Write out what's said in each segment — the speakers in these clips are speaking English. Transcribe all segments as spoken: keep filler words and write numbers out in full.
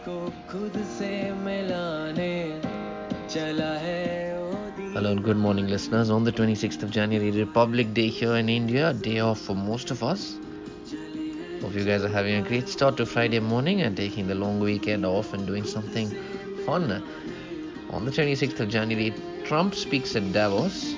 Hello and good morning, listeners. On the twenty-sixth of January, Republic Day here in India, a day off for most of us. Hope you guys are having a great start to Friday morning and taking the long weekend off and doing something fun. On the twenty-sixth of January, Trump speaks at Davos.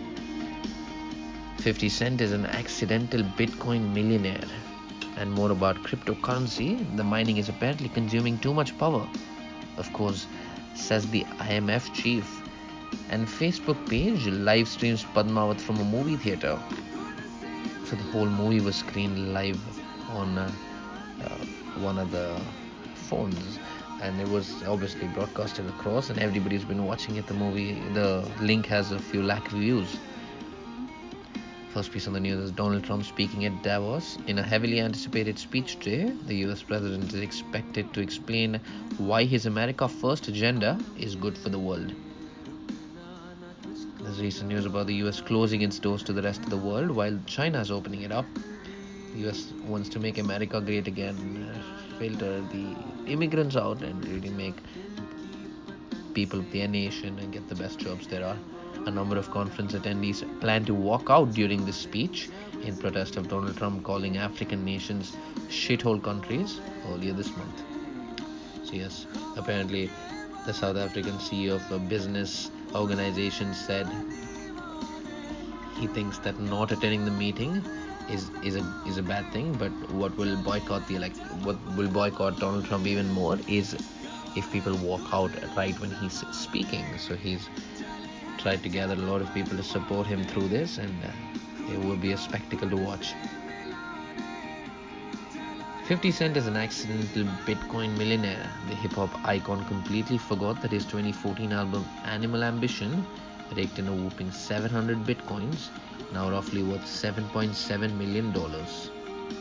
fifty Cent is an accidental Bitcoin millionaire. And more about cryptocurrency, the mining is apparently consuming too much power. Of course, says the I M F chief. And Facebook page live streams Padmavat from a movie theater. So the whole movie was screened live on uh, uh, one of the phones, and it was obviously broadcasted across, and everybody's been watching it. The movie, the link has a few lakh views. First piece on the news is Donald Trump speaking at Davos. In a heavily anticipated speech today, the U S president is expected to explain why his America First agenda is good for the world. There's recent news about the U S closing its doors to the rest of the world while China is opening it up. The U S wants to make America great again, uh, filter the immigrants out and really make people of their nation and get the best jobs there are. A number of conference attendees plan to walk out during this speech in protest of Donald Trump calling African nations shithole countries earlier this month. So yes, apparently the South African C E O of a business organization said he thinks that not attending the meeting is is a is a bad thing, but what will boycott the elect what will boycott Donald Trump even more is if people walk out right when he's speaking. So he's tried to gather a lot of people to support him through this, and uh, it will be a spectacle to watch. fifty Cent is an accidental Bitcoin millionaire. The hip-hop icon completely forgot that his twenty fourteen album Animal Ambition raked in a whooping seven hundred Bitcoins, now roughly worth seven point seven million dollars.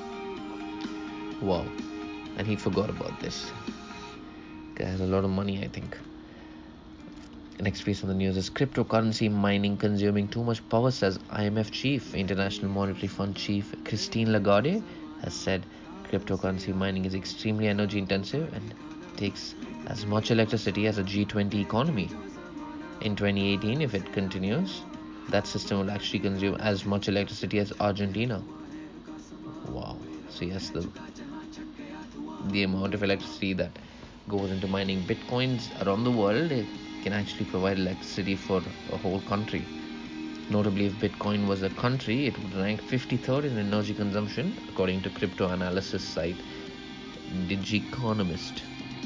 Wow. And he forgot about this. Guy has a lot of money, I think. The next piece on the news is cryptocurrency mining consuming too much power, says I M F chief. International Monetary Fund chief Christine Lagarde has said cryptocurrency mining is extremely energy intensive and takes as much electricity as a G twenty economy. In twenty eighteen, if it continues, that system will actually consume as much electricity as Argentina. Wow. So yes, the the amount of electricity that goes into mining bitcoins around the world, it can actually provide electricity for a whole country. Notably, if Bitcoin was a country, it would rank fifty-third in energy consumption, according to crypto analysis site Digiconomist.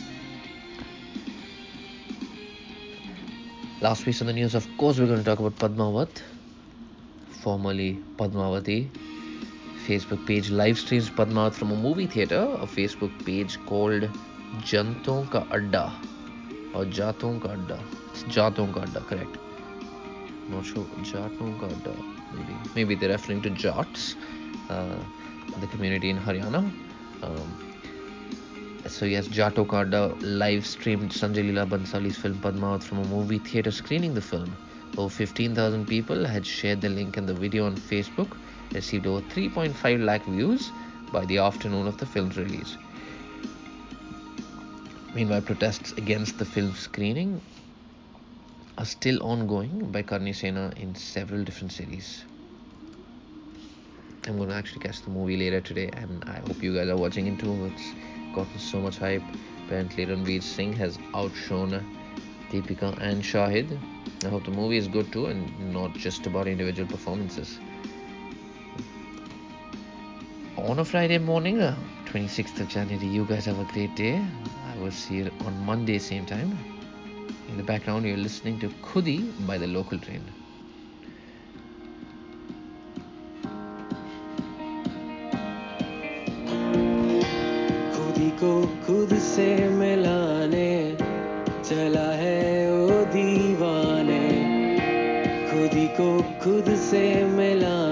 Last piece on the news, of course, we're going to talk about Padmavat, formerly Padmavati. Facebook page live streams Padmavat from a movie theater. A Facebook page called Janton Ka Adda or Jaton Ka Adda. It's Jaton Ka Adda, correct. Not sure. Jaton Ka Adda, maybe. Maybe they're referring to Jats, uh, the community in Haryana. Um, so yes, Jato Ka Adda live streamed Sanjay Leela Bansali's film Padmavat from a movie theater screening the film. Over fifteen thousand people had shared the link and the video on Facebook, received over three point five lakh views by the afternoon of the film's release. Meanwhile, protests against the film screening are still ongoing by Karni Sena in several different cities. I'm going to actually catch the movie later today, and I hope you guys are watching it too. It's gotten so much hype. Apparently, Ranveer Singh has outshone Deepika and Shahid. I hope the movie is good too, and not just about individual performances. On a Friday morning, uh, twenty-sixth of January, you guys have a great day. I will see you on Monday, same time. In the background, you're listening to Khudi by the Local Train. खुदी को खुद से मिलाने चला है ओ दीवाने खुदी को खुद से मिला